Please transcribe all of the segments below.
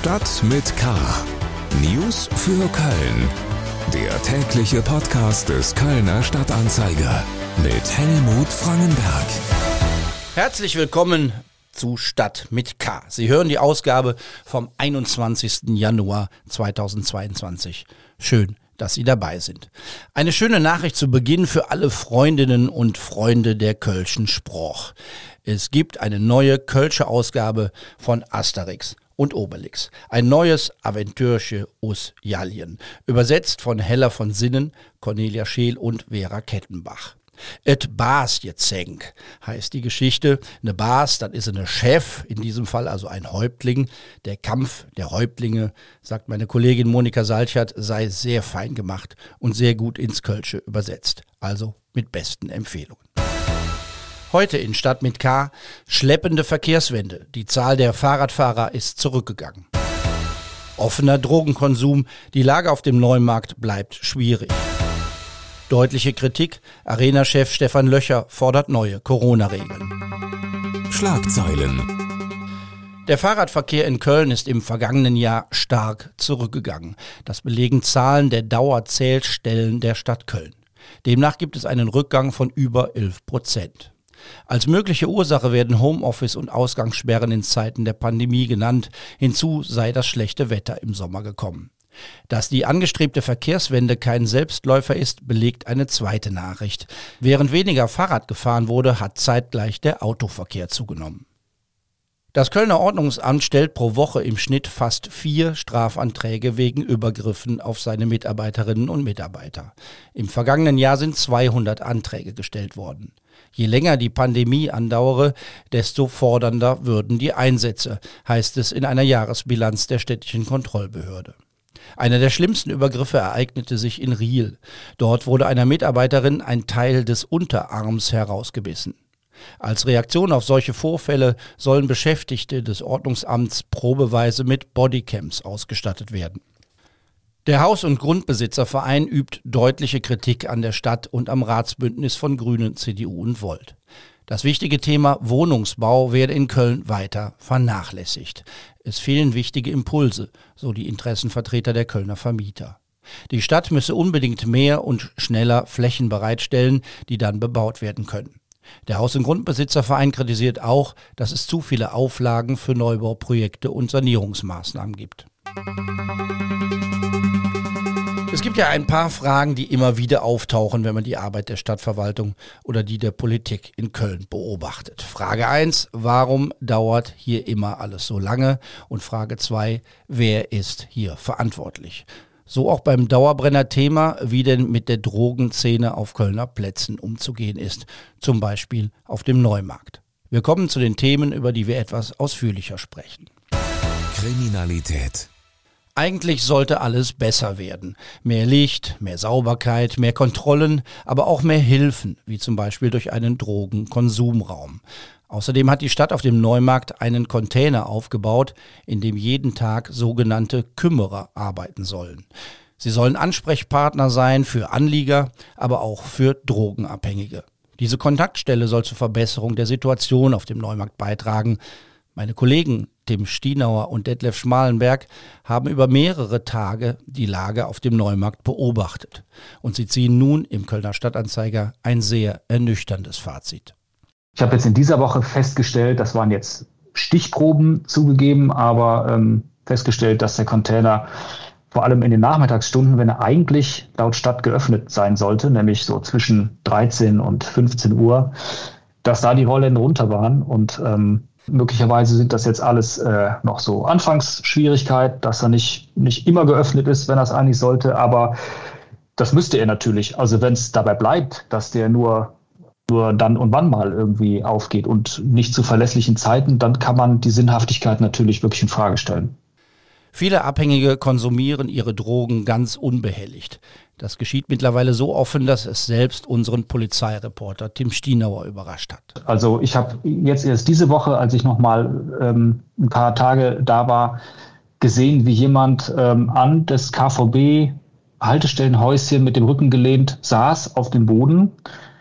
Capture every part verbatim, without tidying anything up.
Stadt mit K. News für Köln. Der tägliche Podcast des Kölner Stadtanzeiger mit Helmut Frangenberg. Herzlich willkommen zu Stadt mit K. Sie hören die Ausgabe vom einundzwanzigsten Januar zweitausendzweiundzwanzig. Schön, dass Sie dabei sind. Eine schöne Nachricht zu Beginn für alle Freundinnen und Freunde der Kölschen Sproch. Es gibt eine neue Kölsche Ausgabe von Asterix und Obelix. Ein neues Aventürche us Jallien. Übersetzt von Hella von Sinnen, Cornelia Scheel und Vera Kettenbach. Et Baas jetzenk heißt die Geschichte. Eine Baas, das ist eine Chef, in diesem Fall also ein Häuptling. Der Kampf der Häuptlinge, sagt meine Kollegin Monika Salchert, sei sehr fein gemacht und sehr gut ins Kölsche übersetzt. Also mit besten Empfehlungen. Heute in Stadt mit K, schleppende Verkehrswende. Die Zahl der Fahrradfahrer ist zurückgegangen. Offener Drogenkonsum, die Lage auf dem Neumarkt bleibt schwierig. Deutliche Kritik, Arena-Chef Stefan Löcher fordert neue Corona-Regeln. Schlagzeilen. Der Fahrradverkehr in Köln ist im vergangenen Jahr stark zurückgegangen. Das belegen Zahlen der Dauerzählstellen der Stadt Köln. Demnach gibt es einen Rückgang von über elf Prozent. Als mögliche Ursache werden Homeoffice und Ausgangssperren in Zeiten der Pandemie genannt. Hinzu sei das schlechte Wetter im Sommer gekommen. Dass die angestrebte Verkehrswende kein Selbstläufer ist, belegt eine zweite Nachricht. Während weniger Fahrrad gefahren wurde, hat zeitgleich der Autoverkehr zugenommen. Das Kölner Ordnungsamt stellt pro Woche im Schnitt fast vier Strafanträge wegen Übergriffen auf seine Mitarbeiterinnen und Mitarbeiter. Im vergangenen Jahr sind zweihundert Anträge gestellt worden. Je länger die Pandemie andauere, desto fordernder würden die Einsätze, heißt es in einer Jahresbilanz der städtischen Kontrollbehörde. Einer der schlimmsten Übergriffe ereignete sich in Riehl. Dort wurde einer Mitarbeiterin ein Teil des Unterarms herausgebissen. Als Reaktion auf solche Vorfälle sollen Beschäftigte des Ordnungsamts probeweise mit Bodycams ausgestattet werden. Der Haus- und Grundbesitzerverein übt deutliche Kritik an der Stadt und am Ratsbündnis von Grünen, C D U und Volt. Das wichtige Thema Wohnungsbau werde in Köln weiter vernachlässigt. Es fehlen wichtige Impulse, so die Interessenvertreter der Kölner Vermieter. Die Stadt müsse unbedingt mehr und schneller Flächen bereitstellen, die dann bebaut werden können. Der Haus- und Grundbesitzerverein kritisiert auch, dass es zu viele Auflagen für Neubauprojekte und Sanierungsmaßnahmen gibt. Es gibt ja ein paar Fragen, die immer wieder auftauchen, wenn man die Arbeit der Stadtverwaltung oder die der Politik in Köln beobachtet. Frage eins, warum dauert hier immer alles so lange? Und Frage zwei, wer ist hier verantwortlich? So auch beim Dauerbrenner-Thema, wie denn mit der Drogenszene auf Kölner Plätzen umzugehen ist, zum Beispiel auf dem Neumarkt. Wir kommen zu den Themen, über die wir etwas ausführlicher sprechen. Kriminalität. Eigentlich sollte alles besser werden. Mehr Licht, mehr Sauberkeit, mehr Kontrollen, aber auch mehr Hilfen, wie zum Beispiel durch einen Drogenkonsumraum. Außerdem hat die Stadt auf dem Neumarkt einen Container aufgebaut, in dem jeden Tag sogenannte Kümmerer arbeiten sollen. Sie sollen Ansprechpartner sein für Anlieger, aber auch für Drogenabhängige. Diese Kontaktstelle soll zur Verbesserung der Situation auf dem Neumarkt beitragen. Meine Kollegen Tim Stienauer und Detlef Schmalenberg haben über mehrere Tage die Lage auf dem Neumarkt beobachtet. Und sie ziehen nun im Kölner Stadtanzeiger ein sehr ernüchterndes Fazit. Ich habe jetzt in dieser Woche festgestellt, das waren jetzt Stichproben zugegeben, aber ähm, festgestellt, dass der Container vor allem in den Nachmittagsstunden, wenn er eigentlich laut Stadt geöffnet sein sollte, nämlich so zwischen dreizehn und fünfzehn Uhr, dass da die Rollläden runter waren und ähm, möglicherweise sind das jetzt alles äh, noch so Anfangsschwierigkeiten, dass er nicht, nicht immer geöffnet ist, wenn er es eigentlich sollte. Aber das müsste er natürlich. Also wenn es dabei bleibt, dass der nur, nur dann und wann mal irgendwie aufgeht und nicht zu verlässlichen Zeiten, dann kann man die Sinnhaftigkeit natürlich wirklich in Frage stellen. Viele Abhängige konsumieren ihre Drogen ganz unbehelligt. Das geschieht mittlerweile so offen, dass es selbst unseren Polizeireporter Tim Stienauer überrascht hat. Also ich habe jetzt erst diese Woche, als ich noch mal ähm, ein paar Tage da war, gesehen, wie jemand ähm, an das K V B-Haltestellenhäuschen mit dem Rücken gelehnt saß auf dem Boden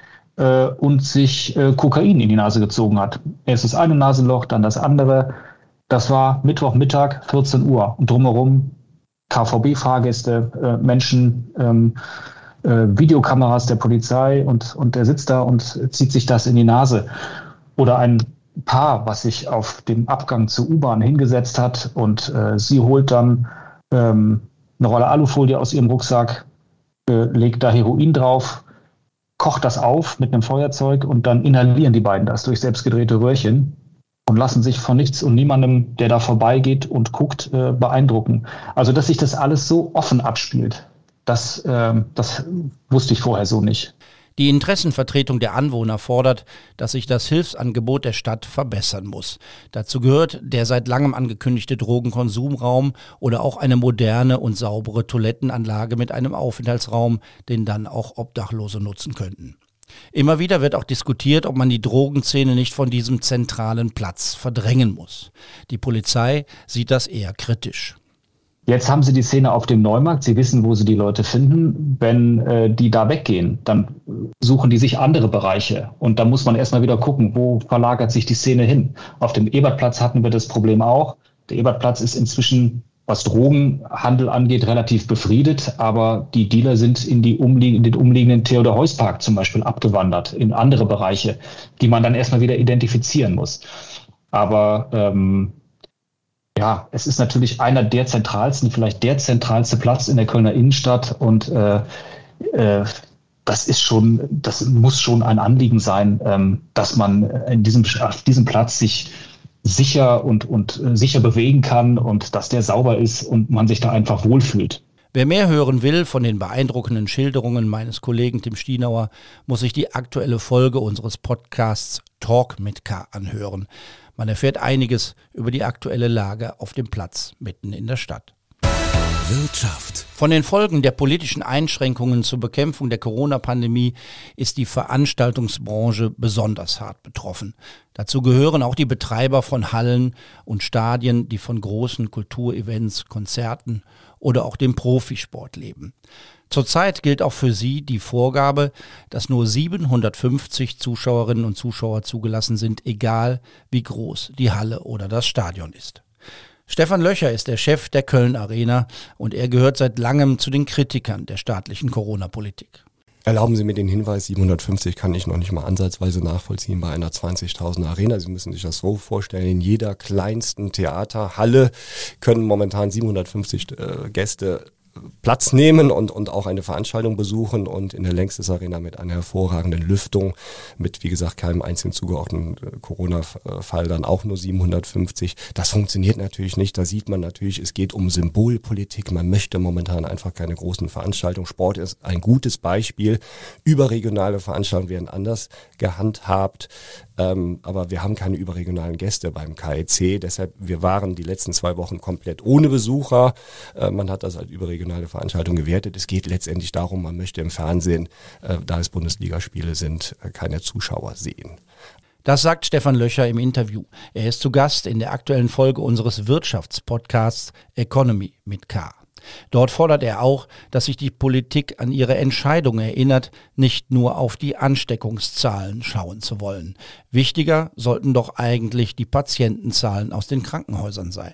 äh, und sich äh, Kokain in die Nase gezogen hat. Erst das eine Nasenloch, dann das andere. Das war Mittwochmittag, vierzehn Uhr. Und drumherum K V B-Fahrgäste, äh, Menschen, ähm, äh, Videokameras der Polizei und, und der sitzt da und zieht sich das in die Nase. Oder ein Paar, was sich auf dem Abgang zur U-Bahn hingesetzt hat und äh, sie holt dann ähm, eine Rolle Alufolie aus ihrem Rucksack, äh, legt da Heroin drauf, kocht das auf mit einem Feuerzeug und dann inhalieren die beiden das durch selbstgedrehte Röhrchen und lassen sich von nichts und niemandem, der da vorbeigeht und guckt, äh, beeindrucken. Also, dass sich das alles so offen abspielt, das, äh, das wusste ich vorher so nicht. Die Interessenvertretung der Anwohner fordert, dass sich das Hilfsangebot der Stadt verbessern muss. Dazu gehört der seit langem angekündigte Drogenkonsumraum oder auch eine moderne und saubere Toilettenanlage mit einem Aufenthaltsraum, den dann auch Obdachlose nutzen könnten. Immer wieder wird auch diskutiert, ob man die Drogenszene nicht von diesem zentralen Platz verdrängen muss. Die Polizei sieht das eher kritisch. Jetzt haben sie die Szene auf dem Neumarkt. Sie wissen, wo sie die Leute finden. Wenn äh, die da weggehen, dann suchen die sich andere Bereiche. Und da muss man erstmal wieder gucken, wo verlagert sich die Szene hin. Auf dem Ebertplatz hatten wir das Problem auch. Der Ebertplatz ist inzwischen, was Drogenhandel angeht, relativ befriedet. Aber die Dealer sind in, die umlieg- in den umliegenden Theodor-Heuss-Park zum Beispiel abgewandert, in andere Bereiche, die man dann erstmal wieder identifizieren muss. Aber ähm, ja, es ist natürlich einer der zentralsten, vielleicht der zentralste Platz in der Kölner Innenstadt und äh, äh, das ist schon, das muss schon ein Anliegen sein, ähm, dass man in diesem, auf diesem Platz sich sicher und, und äh, sicher bewegen kann und dass der sauber ist und man sich da einfach wohlfühlt. Wer mehr hören will von den beeindruckenden Schilderungen meines Kollegen Tim Stienauer, muss sich die aktuelle Folge unseres Podcasts Talk mit K anhören. Man erfährt einiges über die aktuelle Lage auf dem Platz mitten in der Stadt. Wirtschaft. Von den Folgen der politischen Einschränkungen zur Bekämpfung der Corona-Pandemie ist die Veranstaltungsbranche besonders hart betroffen. Dazu gehören auch die Betreiber von Hallen und Stadien, die von großen Kulturevents, Konzerten oder auch dem Profisport leben. Zurzeit gilt auch für sie die Vorgabe, dass nur siebenhundertfünfzig Zuschauerinnen und Zuschauer zugelassen sind, egal wie groß die Halle oder das Stadion ist. Stefan Löcher ist der Chef der Köln Arena und er gehört seit langem zu den Kritikern der staatlichen Corona-Politik. Erlauben Sie mir den Hinweis, siebenhundertfünfzig kann ich noch nicht mal ansatzweise nachvollziehen bei einer zwanzigtausend Arena. Sie müssen sich das so vorstellen, in jeder kleinsten Theaterhalle können momentan siebenhundertfünfzig äh, Gäste Platz nehmen und, und auch eine Veranstaltung besuchen und in der Längstes Arena mit einer hervorragenden Lüftung, mit wie gesagt keinem einzigen zugeordneten Corona-Fall dann auch nur siebenhundertfünfzig. Das funktioniert natürlich nicht, da sieht man natürlich, es geht um Symbolpolitik, man möchte momentan einfach keine großen Veranstaltungen. Sport ist ein gutes Beispiel, überregionale Veranstaltungen werden anders gehandhabt, ähm, aber wir haben keine überregionalen Gäste beim K E C, deshalb wir waren die letzten zwei Wochen komplett ohne Besucher, äh, man hat das als überregionale Veranstaltung gewertet. Es geht letztendlich darum, man möchte im Fernsehen, äh, da es Bundesligaspiele sind, äh, keine Zuschauer sehen. Das sagt Stefan Löcher im Interview. Er ist zu Gast in der aktuellen Folge unseres Wirtschaftspodcasts Economy mit K. Dort fordert er auch, dass sich die Politik an ihre Entscheidung erinnert, nicht nur auf die Ansteckungszahlen schauen zu wollen. Wichtiger sollten doch eigentlich die Patientenzahlen aus den Krankenhäusern sein.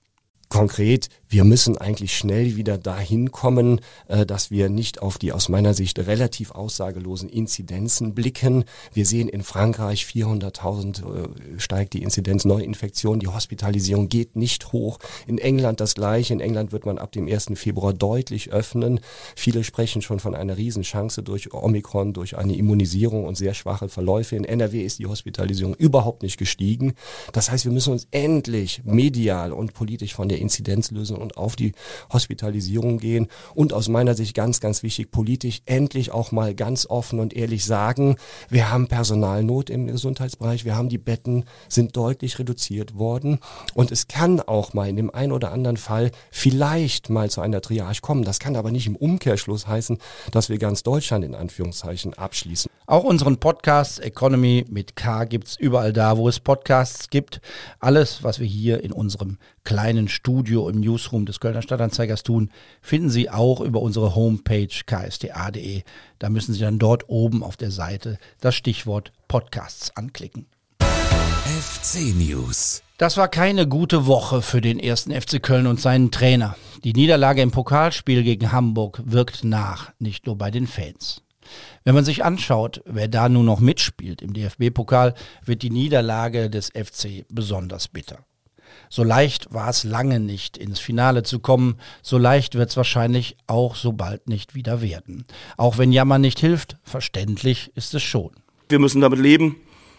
Konkret, wir müssen eigentlich schnell wieder dahin kommen, äh, dass wir nicht auf die aus meiner Sicht relativ aussagelosen Inzidenzen blicken. Wir sehen in Frankreich vierhunderttausend äh, steigt die Inzidenz Neuinfektionen, die Hospitalisierung geht nicht hoch. In England das Gleiche. In England wird man ab dem ersten Februar deutlich öffnen. Viele sprechen schon von einer Riesenchance durch Omikron, durch eine Immunisierung und sehr schwache Verläufe. In N R W ist die Hospitalisierung überhaupt nicht gestiegen. Das heißt, wir müssen uns endlich medial und politisch von der Inzidenz lösen und auf die Hospitalisierung gehen und aus meiner Sicht ganz, ganz wichtig, politisch endlich auch mal ganz offen und ehrlich sagen, wir haben Personalnot im Gesundheitsbereich, wir haben die Betten, sind deutlich reduziert worden und es kann auch mal in dem einen oder anderen Fall vielleicht mal zu einer Triage kommen. Das kann aber nicht im Umkehrschluss heißen, dass wir ganz Deutschland in Anführungszeichen abschließen. Auch unseren Podcast Economy mit K gibt's überall da, wo es Podcasts gibt. Alles, was wir hier in unserem kleinen Studio im Newsroom des Kölner Stadtanzeigers tun, finden Sie auch über unsere Homepage k s t a punkt d e. Da müssen Sie dann dort oben auf der Seite das Stichwort Podcasts anklicken. F C-News. Das war keine gute Woche für den ersten F C Köln und seinen Trainer. Die Niederlage im Pokalspiel gegen Hamburg wirkt nach, nicht nur bei den Fans. Wenn man sich anschaut, wer da nun noch mitspielt im D F B-Pokal, wird die Niederlage des F C besonders bitter. So leicht war es lange nicht, ins Finale zu kommen, so leicht wird es wahrscheinlich auch so bald nicht wieder werden. Auch wenn Jammern nicht hilft, verständlich ist es schon. Wir müssen damit leben.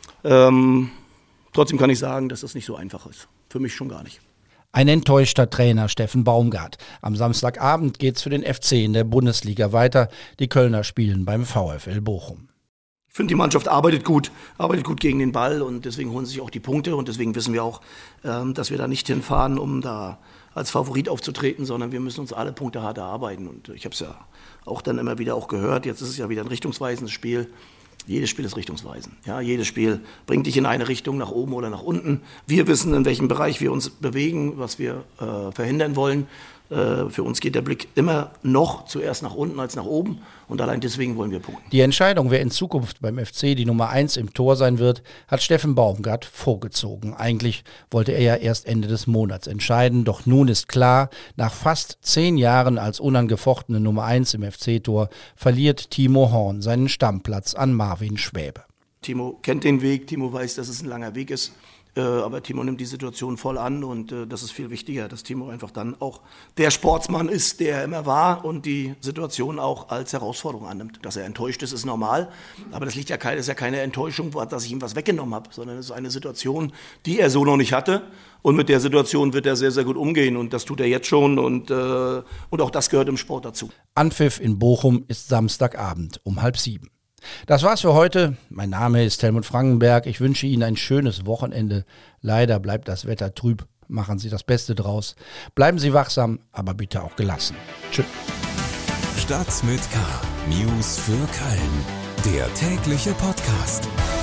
Ähm, trotzdem kann ich sagen, dass das nicht so einfach ist. Für mich schon gar nicht. Ein enttäuschter Trainer, Steffen Baumgart. Am Samstagabend geht's für den F C in der Bundesliga weiter. Die Kölner spielen beim VfL Bochum. Ich finde, die Mannschaft arbeitet gut, arbeitet gut gegen den Ball und deswegen holen sie sich auch die Punkte und deswegen wissen wir auch, ähm, dass wir da nicht hinfahren, um da als Favorit aufzutreten, sondern wir müssen uns alle Punkte hart erarbeiten. Und ich habe es ja auch dann immer wieder auch gehört, jetzt ist es ja wieder ein richtungsweisendes Spiel. Jedes Spiel ist richtungsweisend. Ja, jedes Spiel bringt dich in eine Richtung, nach oben oder nach unten. Wir wissen, in welchem Bereich wir uns bewegen, was wir äh, verhindern wollen. Äh, für uns geht der Blick immer noch zuerst nach unten als nach oben. Und allein deswegen wollen wir punkten. Die Entscheidung, wer in Zukunft beim F C die Nummer eins im Tor sein wird, hat Steffen Baumgart vorgezogen. Eigentlich wollte er ja erst Ende des Monats entscheiden. Doch nun ist klar, nach fast zehn Jahren als unangefochtene Nummer eins im F C-Tor verliert Timo Horn seinen Stammplatz an Marvin Schwäbe. Timo kennt den Weg, Timo weiß, dass es ein langer Weg ist. Äh, aber Timo nimmt die Situation voll an und äh, das ist viel wichtiger, dass Timo einfach dann auch der Sportsmann ist, der er immer war und die Situation auch als Herausforderung annimmt. Dass er enttäuscht ist, ist normal, aber das liegt ja keine, ist ja keine Enttäuschung, dass ich ihm was weggenommen habe, sondern es ist eine Situation, die er so noch nicht hatte und mit der Situation wird er sehr, sehr gut umgehen und das tut er jetzt schon und, äh, und auch das gehört im Sport dazu. Anpfiff in Bochum ist Samstagabend um halb sieben. Das war's für heute. Mein Name ist Helmut Frankenberg. Ich wünsche Ihnen ein schönes Wochenende. Leider bleibt das Wetter trüb. Machen Sie das Beste draus. Bleiben Sie wachsam, aber bitte auch gelassen. Tschüss. Stadt mit K. News für Köln. Der tägliche Podcast.